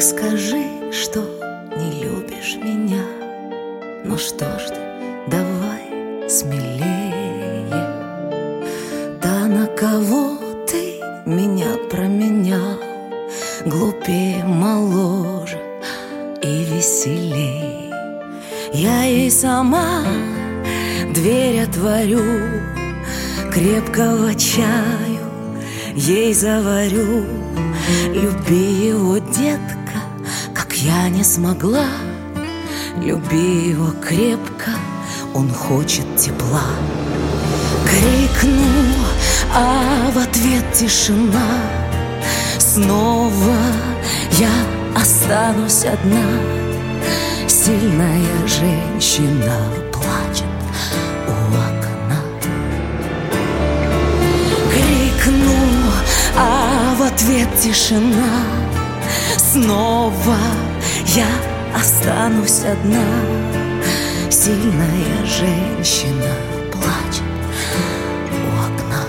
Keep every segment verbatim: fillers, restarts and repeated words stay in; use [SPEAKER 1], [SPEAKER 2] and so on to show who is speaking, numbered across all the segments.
[SPEAKER 1] скажи, что не любишь меня. Ну что ж ты, давай смелее. Да на кого ты меня променял? Глупее, моложе и веселей. Я ей сама дверь отворю, крепкого чаю ей заварю. Люби его, детка, как я не смогла. Люби его крепко, он хочет тепла. Крикну, а в ответ тишина. Снова я останусь одна. Сильная женщина плачет у окна. Крикну, а в ответ тишина. Снова я останусь одна. Сильная женщина плачет у окна.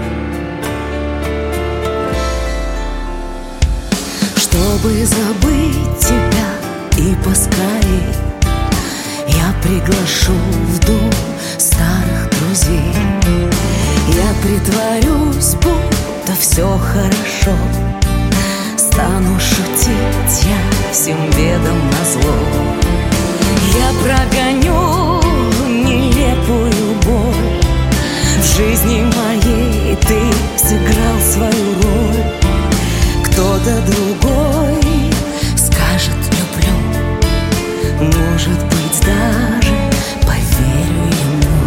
[SPEAKER 1] Чтобы забыть тебя и поскорей, я приглашу в дом старых друзей. Я притворюсь, будто все хорошо. Стану шутить я всем бедам назло. Я прогоню нелепую боль. В жизни моей ты сыграл свою роль. Кто-то другой скажет люблю, может быть, даже поверю ему.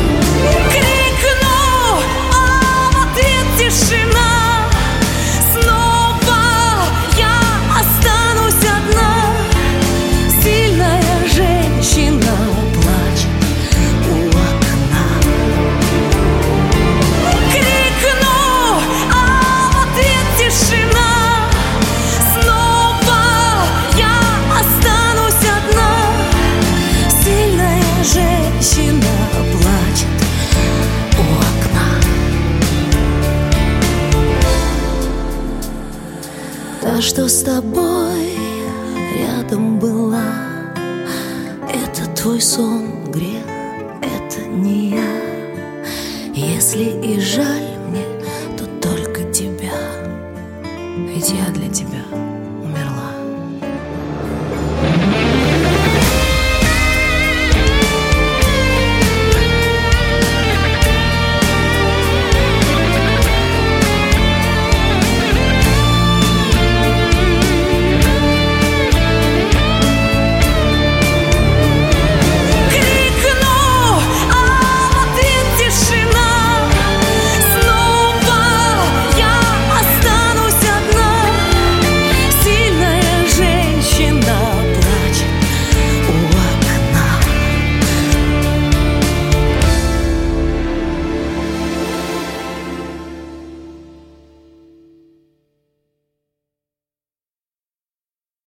[SPEAKER 1] Крикну, а в ответ тишина. Снова я останусь одна. Сильная женщина плачет у окна. Крикну, а в ответ тишина. Снова я останусь одна. Сильная женщина плачет у окна. Та, что с тобой рядом была, это твой сон, грех, это не я. Если и жаль мне, то только тебя, ведь я для тебя